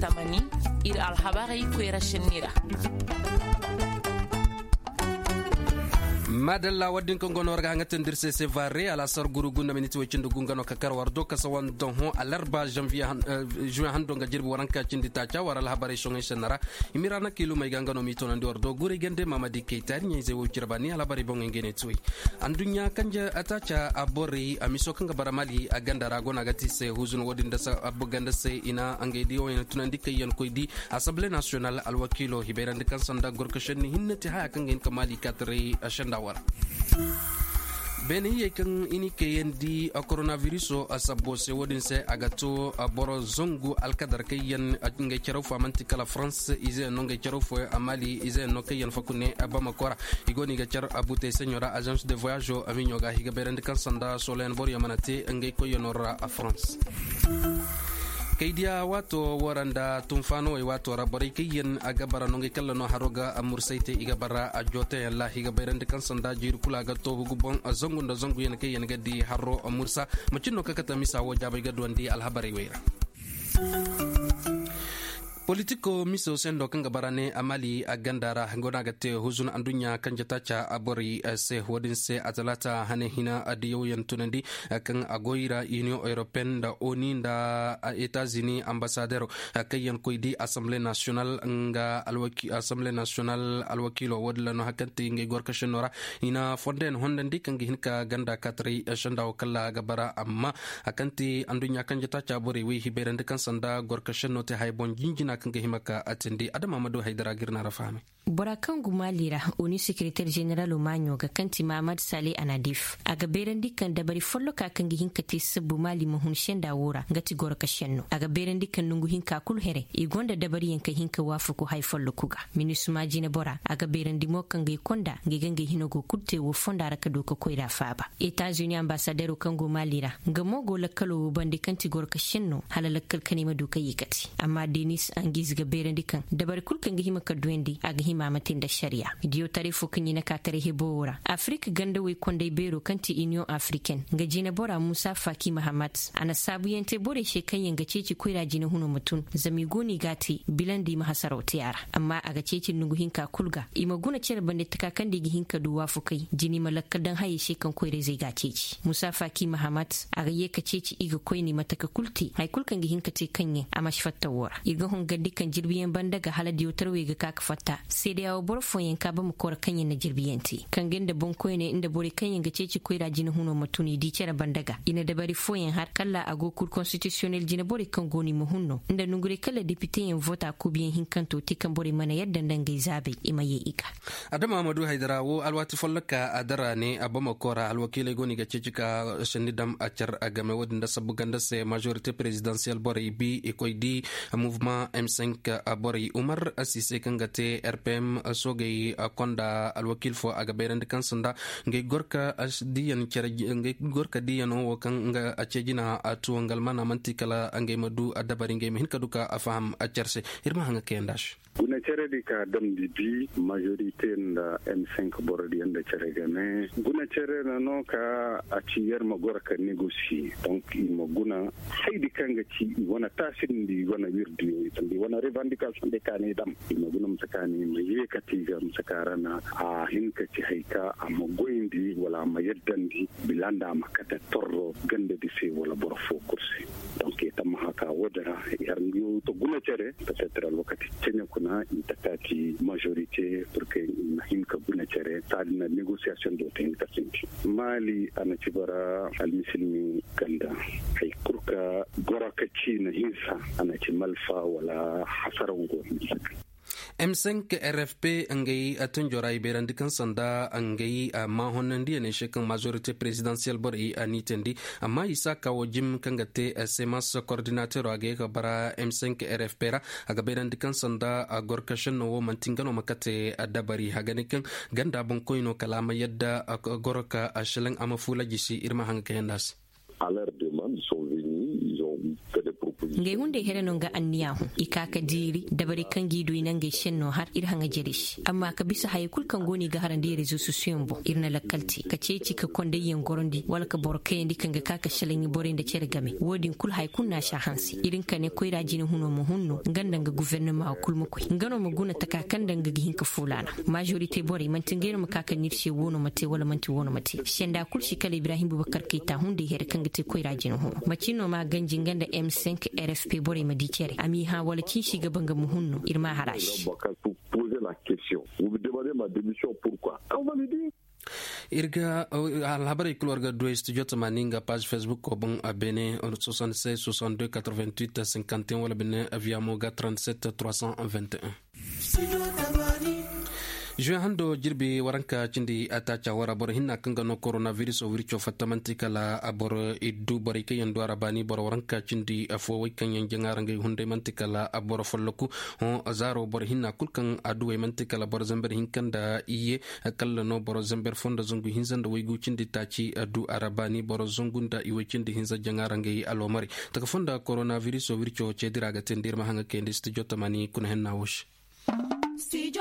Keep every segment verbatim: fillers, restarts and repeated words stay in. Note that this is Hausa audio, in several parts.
tamani ir alhabari kwera shenira. madalla waddin ko gonor ga ngaten dirse se varé ala sar guru gunda miniti wacinde gungano ka kar wardo ka sawan don ho alarba janvier juin hando ga jirbi waranka cindi tacha waral habare shonge senara imirana kilu may gangano mi tonandi wardo gure gende mamadi keita ni ze wo cirbani ala bari bonge ngene tui andunya kanja atacha abori amiso kanga baramali aganda ragona gati se huzun wadin da sa abuganda se ina angedi o ina tunandi kayen koydi assemblée nationale alwakilo hiberande kan sanda gorkashen hinnati haya kanga in kamali katre ashanda beni yekan ini keyendi a coronavirus o asabo se wodin se agato a boro zongu alkadar kayen nge chero famanti kala France ize no nge chero fo amali ize no kayen fakune abama kora igoni nge chero abute senyora agence de voyage o aminyo ga higa berende kan sanda solen bor yamanate nge koyonora a France kaidia wato waranda tumfano e wato rabari kayen agabara nonge kala no haroga amursaite igabara ajote Allah higa berende kan sanda jiru kula ga to gubon azongu nda zongu yen kayen gadi harro amursa macino kakata misa wo jabe gadwandi alhabari weira politiko miso sendo kanga barane amali agandara ngona gate huzun andunya kanjatacha abori se hodin se atalata hane hina adiyo yantunandi kan agoira union européenne da oni da États-Unis ambassadeur kayen koydi assemblée nationale nga alwaki assemblée nationale alwakilo wadla no hakanti nge gorka shenora ina fonden hondandi kangi hinka ganda katri shanda kala gabara amma akanti andunya kanjatacha abori wi hiberende kan sanda gorka shenote haybon jinjina kanga himaka atindi adama madu haidara girna rafame Borakan Gumalira oni secrétaire général o manyo ga kanti Mamad Saleh Anadif aga beren dikan da bari follo ka kan gihin kati sabu mali mahun shenda wora ngati gorka shenno aga beren dikan nungu hinka kul here i gonda da bari yanka hinka wafu ko hay follo kuga ministre majine bora aga beren di mokan ga konda ga ganga hinogo kutte wo fonda raka doka koira faba États-Unis ambassadeur kan Gumalira ga mogo lakalo bandi kanti gorka shenno halalakal kanima doka yikati amma Denis Angiz ga beren dikan da bari kulkan ga himaka duendi aga mamatin da sharia idiyo tarifo kan yina ka tare hebora afrika ganda we konde bero kanti union africaine ga jina bora musa faki mahamad ana sabu yente bore she kan yanga ceci koira jina huno mutun zami goni gati bilandi mahasarauti yara amma aga ceci nugu hinka kulga ima guna cire bande taka kan digi hinka duwa fukai jini malakka dan haye she kan koire zai ga ceci musa faki mahamad aga ye ka ceci iga koini mataka kulti hay kulkan gi hinka te kanye amma shifatta wora iga hon gandi kan jirbiyan banda ga haladiyo tarwe ga kaka fatta sai da yawo borfoyin ka ba mu kora kanyen na jirbiyanti kan ganda bonko ne inda bore kanyen ga ceci koira jina huno mutuni di cera bandaga ina da bari foyin har kala ago kur constitutionnel jina bore kan goni mu hunno inda nungure kala député yin vota ku biyan hinkanto tikan bore mana yadda dangai zabe imaye ika adama Amadu Haidara wo alwati follaka adara ne abama kora alwakile goni ga ceci ka shanidam a char agame wadinda sabu ganda se majorité présidentielle bore bi e koydi mouvement M cinq bore Umar Assise kan gate R P M sogay konda alwakil fo aga berende kan sanda ngay gorka diyan cere ngay gorka diyan o kan nga acejina atu ngal mana mantikala ngay madu adabari ngay hin kaduka afaham acerse irma hanga kendash guna cere di ka dam di bi majorité nda M cinq borodi anda cere game guna cere na no ka aciyer ma gorka négocier donc il mo guna haydi kanga ci wana tasin di wana wirdi tambi wana revendication de kani dam il mo guna mtakani me katiga msakarana a hinka ci haika amma goyindi wala ma yeddandi bilanda makata torro gande di se wala borfo kursi donc tam haka wodara yar ngiu to guna cere peut-être lokati cenya kuna itakati majorité pour que hinka guna cere tadina négociation do tin kasinti mali ana cibara al muslimi ganda hay kurka goraka ci na hinsa ana ci malfa wala hasarango hinsa M cinq R F P ngay atunjora iberandi kan sanda ngay ma honandi ne shekan majorité présidentielle bori anitendi amma isa kawo jim kangate semas coordinateur age ka bara M cinq R F P ra aga berandi kan sanda gorkashin no mantingano makate adabari haganikan ganda bonkoino kalama yadda gorka ashilan amafula jisi irma hanga kendas à leur demande ils sont venus ils ont fait des ngai hunde hereno ga anniyahu ikaka diri dabari kan gido ina ngai shenno har ir hanga jerish amma ka bisa hay kul kan goni ga harande rezo susuyon bo irna lakalti ka ceci ka konde yen gorondi wala ka borkay ndi kan ga kaka shalin borin da cere game wodin kul hay kunna sha hansi irin kane koyra jini huno mu hunno ganda ga gouvernement kul mu koy ngano mu guna ta kakan danga ga hinka fulana majorité bori man tingere mu kaka nirse wono mate wala manti wono mate shenda kul shi kala Ibrahim Bubakar Keita hunde here kan ga te koyra jini huno macino ma ganjin ganda M cinq R F P bori ma di cere ami ha wala kin shi gaban ga mu hunno irma harashi poser la question. Vous me demandez ma démission pourquoi? On va lui dire. irga alhabari kulorga do studio tamaninga page Facebook ko bon abene soixante-seize soixante-deux quatre-vingt-huit cinquante et un wala bene via moga trente-sept trois cent vingt et un. Juin hando jirbi waranka cindi atacha wara bor hinna kanga no coronavirus o wircho fatamanti kala abor iddu bari ke yando arabani bor waranka cindi afo way kan yan jangara ngay hunde mantikala abor folloku on azaro bor hinna kulkan adu way mantikala bor zamber hinkanda iye kala no bor zamber fonda zungu hinzanda way gu cindi tachi adu arabani bor zungunda iwe cindi hinza jangara ngay alomari taka fonda coronavirus o wircho cediraga tendir ma hanga kendi studio tamani kun henna wosh Studio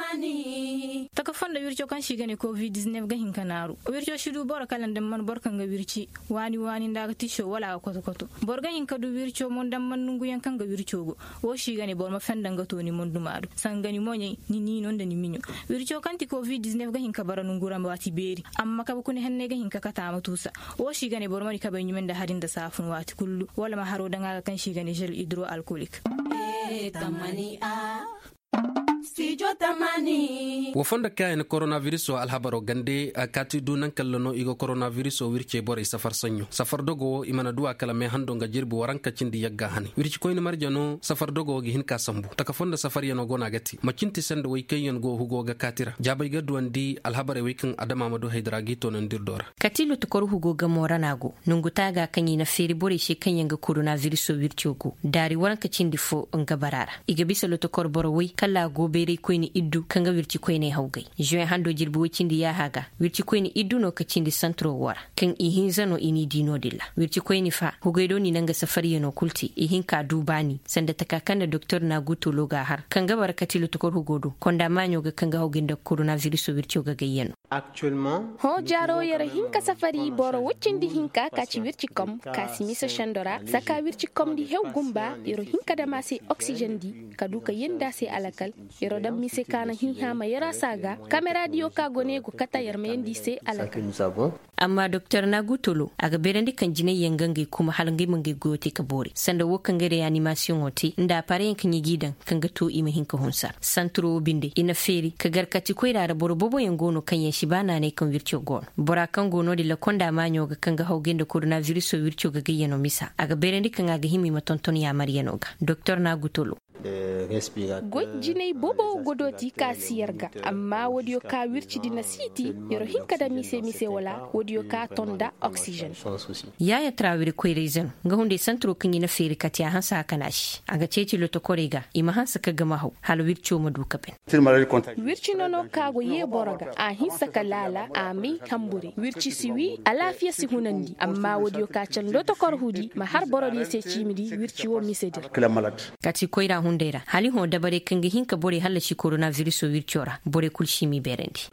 Tamani taka fonda wircho kan shigane covid dix-neuf ga hinkanaru wircho shidu bor kalan dem man bor kan ga wirci wani wani ndaga tisho wala koto koto bor ga hinka du wircho mon dam man nungu yan kan ga wircho go wo shigane bor ma fenda ga to ni mon dumadu sangani monye ni ni non da ni minyo wircho kan ti covid dix-neuf ga hinka bara nungura ma wati beri amma ka kune henne ga hinka kata matusa wo shigane bor mari ka be nyumen da harin da safun wati kullu wala ma haro danga kan shigane gel hydroalcoolique eh tamani a Studio Tamani wofonda kayen coronavirus o alhabaro gande kati dunan kallono igo coronavirus o wirce bore safar sanyo safar dogo imana duwa kala me hando nga jirbu waranka cindi yagga hani wirci koyni marjano safar dogo gi hin ka sambu taka fonda safar yano gona gati macinti sende way kayen go hugo ga katira jabay gaddu andi alhabare wikin adama madu haydragi to nan dirdora katilu to kor hugo ga moranago nunguta ga kanyi na feri bore she kanyen ga coronavirus o wirce go dari waranka cindi fo nga barara iga bisalo to kor boro wi kala go bere koyni iddu kanga wirci koyne hawgay joy hando jirbu wicindi ya haga wirci koyni iddu no kacindi centro wara kan ihin zano ini dino dilla wirci koyni fa hugaydo ni nanga safari no kulti ihin ka dubani sanda takakanda doctor na guto loga har kanga barakati lutukor hugodo konda manyo ga kanga hawginda coronavirus wirci ga gayeno actuellement ho jaro yara hinka safari boro wicindi hinka kaci wirci kom kasimisa shandora saka wirci kom di hew gumba yoro hinka da masi oxygen di kaduka yenda se alakal yoro dam mi se kana hinhama yara saga kamera dio ka gone go kata yarma yendi se alaka amma docteur Nagutolo aga berandi kan jine yengange kuma halange mange gote ka bori sanda wo kan gare animation oti nda pare kan yigidan kan ga to ima hinka hunsa santro binde ina feri ka garkati ko ira boro bobo yengono kan yen shibana ne kan vircho gon bora kan gono de la konda manyo ga kan ga hawgende coronavirus vircho ga gayeno misa aga berandi kan aga himi matonton ya marianoga docteur Nagutolo gojjinay bobo godoti ka siyarga amma wodiyo ka wirci dina siti yoro hinka da mise mise wala wodiyo ka tonda oxygen yaya trawiri ko reason ga hunde santro kan ina feri katiya hansa kanashi aga ceci loto korega ima hansa ka gama haw hal wircho madu kapen wirci nono ka go ye boraga a hinsa ka lala a mi hambure wirci siwi ala fiya si hunandi amma wodiyo ka can loto kor hudi ma har borodi se cimidi wirci wo mise dir kati koira hundera hali ho dabare kangi hinka bore halashi coronavirus o wirchora bore kulshimi berendi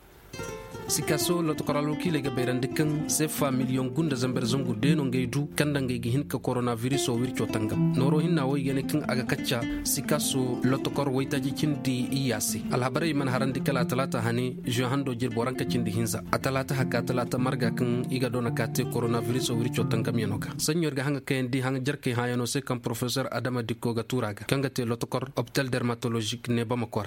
sikaso lo to koralo kile ga berande kan sefa million gunda zamber zongu deno ngeydu kanda ngey hinka coronavirus o wircho tangam noro hinna woy gene kan aga kacca sikaso lo to kor woytaji cindi iyasi alhabare man harandi kala talata hani jo hando jir boranka cindi hinza atalata hakka talata marga kan iga dona kate coronavirus o wircho tangam yenoka senyor ga hanga kendi hanga jarke hayano se kan professeur Adama Dikko ga turaga kanga te lo to kor hôpital dermatologique ne bamakora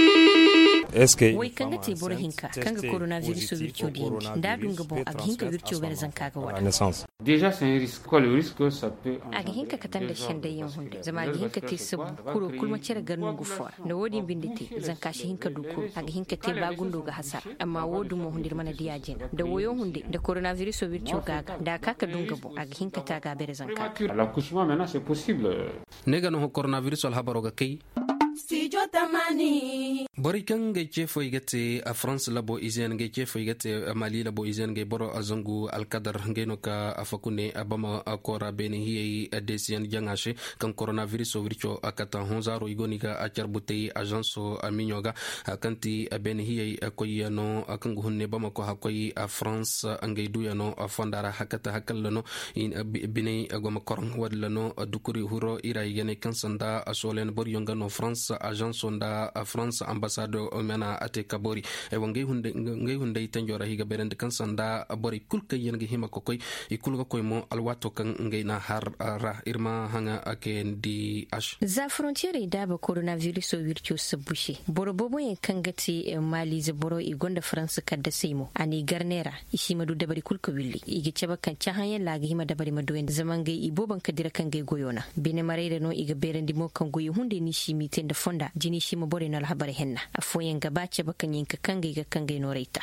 wai kanga te bora hinka kanga coronavirus virtuo di nda dunga bon ag hinka virtuo ber zanka ga wada déjà c'est un risque quoi le risque ça peut ag hinka katanda shende yin hunde zama ag hinka te sub kuro kulma cere garnu gu for da wodi bindite zanka shi hinka duku ag hinka te ba gundo ga hasar amma wodu mo hundir mana diaje da woyo hunde da coronavirus virtuo gaga da kaka dunga bon ag hinka ta ga ber zanka l'accouchement maintenant c'est possible nega no coronavirus al habaro ga kai Studio Tamani bori kan ga ke foi gate a France labo izen ga ke foi gate Mali labo izen ga boro azangu alkadar ngeno ka afakune abama akora beni hi adesian jangashe kan coronavirus vircho akata honzaro igonika acharbutei agence aminyoga kanti beni hi akoyano akangu hunne bama ko hakoyi a France angaidu yano fondara hakata hakalano in bini goma korong wadlano dukuri huro ira yene kansanda asolen bor yongano France agence sonda France ambassade omena ate kabori e wonge hunde ngai hunde tanjora higa berende kansanda bori kulka yenge hima kokoy e kulga koy mo alwato kan ngai na har ra irma hanga ake ndi ash za frontiere da ba coronavirus o virtio sabushi boro bobo en kangati Mali ze boro i gonda France kadda seymo ani garnera ishima du dabari kulka willi ige ceba kan chahayen lagi hima dabari madoen zamange i boban kadira kan ge goyona bine marere no iga berendi mo kan goyi hunde ni shimi tenda fonda jini shima bore na habare henna afoyen gabace bakan yinka kange ga kange no reita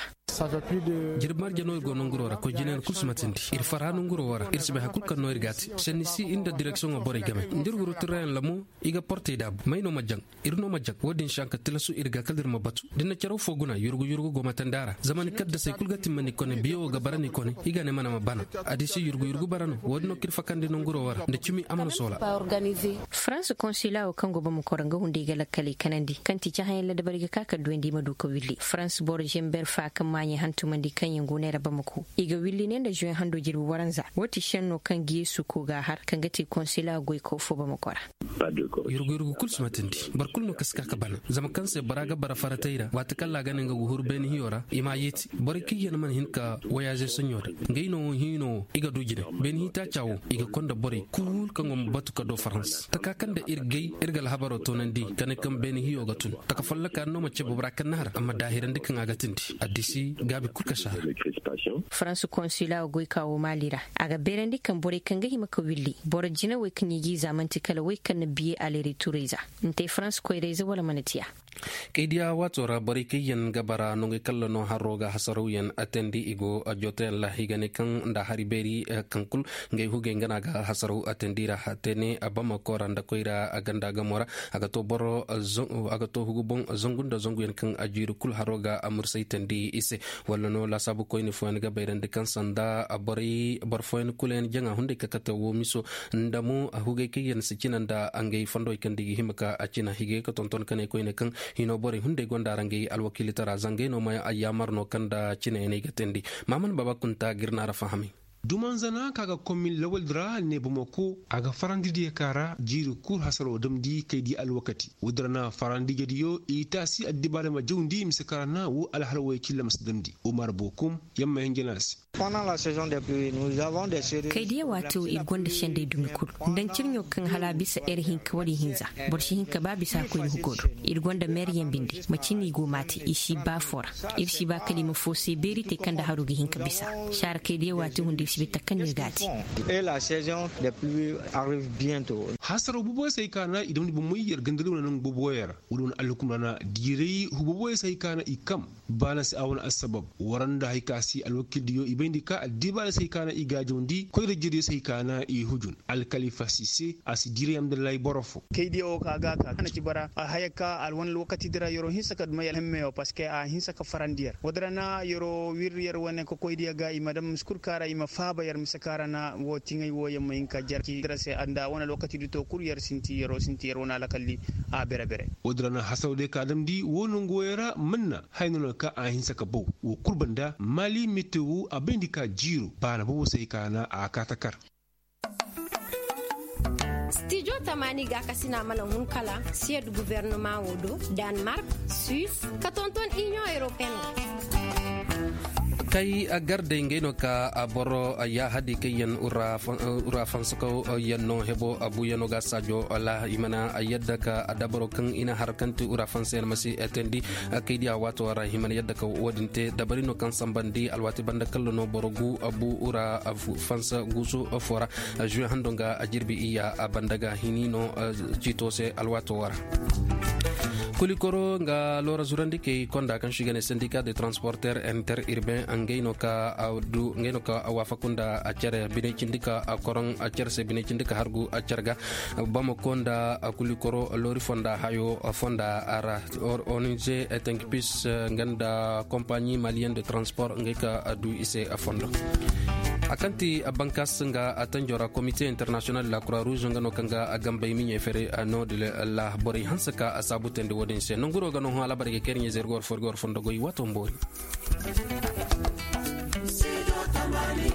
jirmar jano go nongurora ko jinen kusmatindi ir farano nguro wara ir sibe hakul kan no irgati senisi inda direction o bore game ndirguru terrain lamu iga porte dab mayno majang irno majang wodin shanka tilasu irga kadir mabatu dinna cero foguna yurgu yurgu go matandara zaman kadda say kulgati mani kone biyo ga barani kone iga ne mana mabana adisi yurgu yurgu barano wodno kir fakande nonguro wara nde cimi amano sola France consulat o kango bamu koranga hunde ga lakali kanandi kanti chahayen la dabari ga kaka duendi madu ko willi France bor jember fa kamanye hantumandi kanyen gonera bamuku iga willi ne da joen hando jirbu waranza woti shenno kan giyesu ko ga har kan gati consulat goy ko fo bamakora yurgu yurgu kul sumatindi barkul no kaska ka bana zama kanse baraga bara farataira wata kala ganin ga guhur ben hiyora ima yeti barki yana man hinka wayaje sunyora ngaino hino iga dujine ben hita chawo iga konda bore kul kangom batuka do France takakan da irgay irgal habaro tonandi kan kan ben hiyo gatun taka fallaka no mace bubra kan nahar amma dahiran dikan agatindi adisi gabi kulka shahar France consulat goy kawo malira aga berendi kan bore kan ga hima ko willi bor jina we kan yi zamanti kala we kan biye aleri tureza nte France ko reza wala manatiya kaidiya watora bari kiyan gabara nonge kallo no haroga hasaruyan atendi igo ajotel la higane kan nda hariberi kankul ngai huge ngana ga hasaru atendira hatene abama koranda koira aganda gamora agato boro agato hugubon zongunda zonguyen kan ajiru kul haroga amursay tendi ise wala no la sabu koyni fuan ga bayrande kan sanda abari barfoen kulen janga hunde kakata wo miso ndamu huge kiyan sikinanda angay fandoy kan digi himaka acina hige ko tonton kane koyne kan hino bore hunde gondarange alwakili tara zange no maya ayyamar no kanda cine ne gatendi maman baba kunta girna rafa hami duman zana kaga komin lawal dra ne bamako aga farandi di kara jiru kur hasaro damdi kaydi alwakati wudrana farandi gediyo itasi addibare ma jawndi misakarana wu alhalway killa masdamdi umar bokum yamma hengenas pendant la saison des pluies nous avons des séries kaydi wato irgonda shende dumikul dan cirnyo kan hala bisa erhin kwari hinza borshi hinka ba bisa ko hugodo irgonda meryen bindi macini go mati ishi ba fora irshi ba kalima fosi berite kanda harugi hinka bisa shar kaydi wato hundi et la saison des pluies arrive bientôt. Hasaro bubo sai kana idan bu mu yar gandalo nan bubo yar wudun alkum rana direi hubo sai kana ikam bana si awon asbab waranda haikasi alwakil diyo ibindika adiba sai kana igajondi ko da jiri sai kana i hujun alkalifa sisi asidiri amdalai borofo kaydio kaga ka kana kibara hayaka alwan lokati dira yoro hisaka duma yalhemme parce que a hisaka farandier wadrana yoro wiryer wone ko koydiya ga i madam skur kara ima faba yar misakara na wo tingay wo yamma inka jarki drase anda wona lokati dito kuryar sinti yaro sinti yaro na lakalli a bere bere wadrana hasawde kadam di wono ngoyera minna hayno ka a hinsaka bo wo kurbanda mali meteo abindika jiro bana bo sai kana a katakar studio tamani ga kasina mana hun kala sied gouvernement wodo Denmark Suisse katonton Union Européenne kai agarde ngeno ka aboro ya hadi kayen ura ura fansako yanno hebo abu yano ga sajo ala imana ayadda ka adaboro kan ina harkanti ura fansel masi etendi kaidi awato ara himana yadda ka wodinte dabarino kan sambandi alwati banda kallo no borogu abu ura afu fansa gusu fora ju handonga ajirbi iya abandaga hinino jitose alwato wara kulikoro nga lora zurandi ke konda kan shigane syndicat de transporteurs interurbains angeno ka awdu ngeno ka awafakunda acere bine cindika akorong acerse bine cindika hargu acerga bamo konda kulikoro lori fonda hayo fonda ara onije etenkpis nganda compagnie malienne de transport ngeka adu ise fondo akanti bankas nga atanjora comité international de la croix rouge ngano kanga agamba minye fere no de la bori hansaka asabutende wodin se nguro gano hala barike kernye zergor forgor fondo goy wato mbori